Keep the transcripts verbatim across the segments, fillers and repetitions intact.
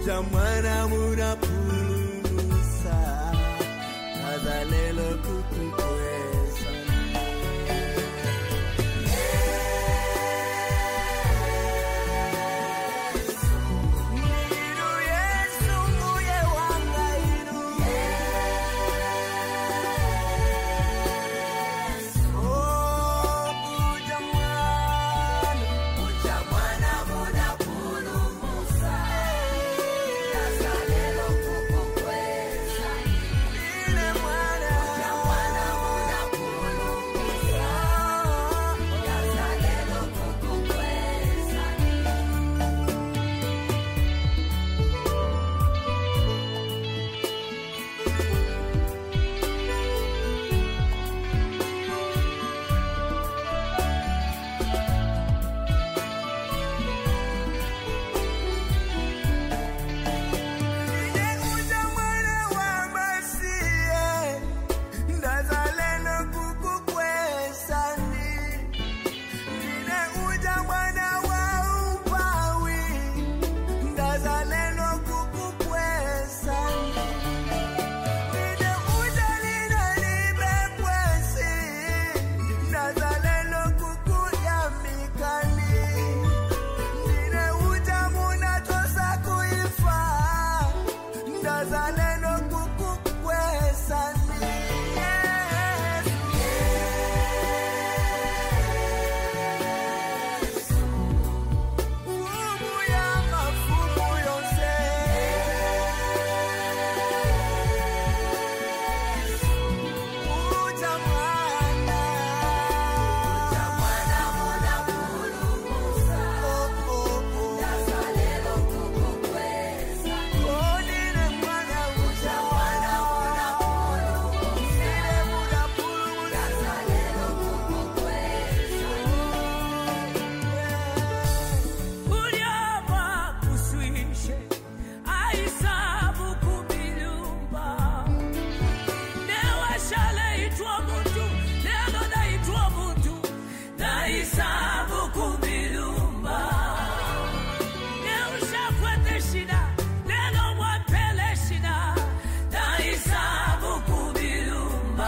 Uja mwana muna pulumusa Kazalelo kukukwesa Niru Yesu muye wanga iru Oh uja mwana Uja mwana muna pulumusa Kazalelo kukukwesa Nile mwana Uja mwana muna pulumusa Kazalelo kukukwesa Uja mwana wa Masiye Ndazaleno kukukwesa Nine uja mwana wa upawi Ndazaleno kukukwesa Nine uja lina libe kwesi Ndazaleno kukuyamikani Nine uja muna tosa kuifa Ndazaleno kukukwesa Yes, yes Fumu ya mafumu yose Uja mwana Uja mwana muna pulumusa Ndazalelo kukukwesa Nine mwana uja mwana muna pulumusa Nine muna pulumusa Ndazalelo kukukwesa Uliapa kuswishe aisabu kubilumba Newashale itwa mutu Neno na itwa mutu Na isabu kubilumba Neusha kwete shida Neno mwapele shida Na isabu kubilumba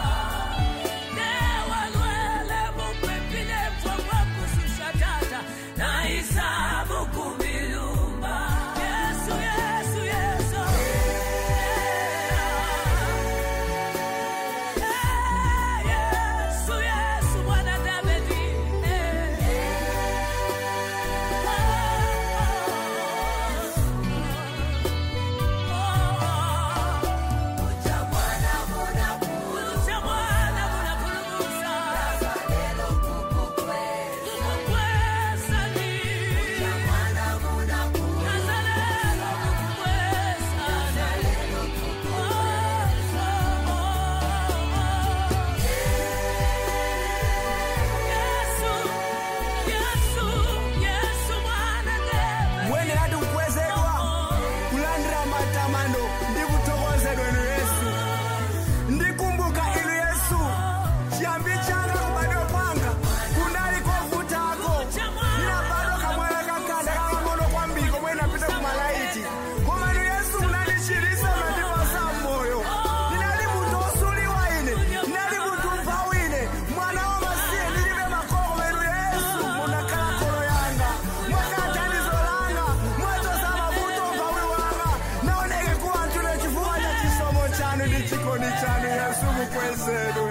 Newalwele mupepile Mfwa kususha tata Na isabu kubilumba Yesu, Yesu, Yesu Eh, Yesu, Yesu, mwana Daudi Uja mwana muna Uja mwana muna pulumusa Ndazalelo kukukwesa Kukwesa ni Uja mwana muna Nazalelo kukwesa Ndazalelo kukukwesa Yesu, Yesu, Yesu mwana Daudi Mwene hati ukwezedwa kulandira matamando ndikutokozedwa inu Yesu ndikumbuka inu Yesu chiyambi changa kubadwa kwanga kunali kovutako ndinabadwa kamwana kakanda kakang'ono kwambiri komwe ndinapita kumalaiti koma inu Yesu munandichirisa mandipasa moyo ndinali munthu osuliwa ine ndinali munthu mphawi ine mwana wa masiye ndilibe makolo koma inu Yesu munakhala kholo yanga mwakhala thandizo langa mwachotsa mavuto umphawi wanga naoneke kuwa ntchito chifukwa cha chisomo chanu ndi chikondi chanu Yesu mukwezedwa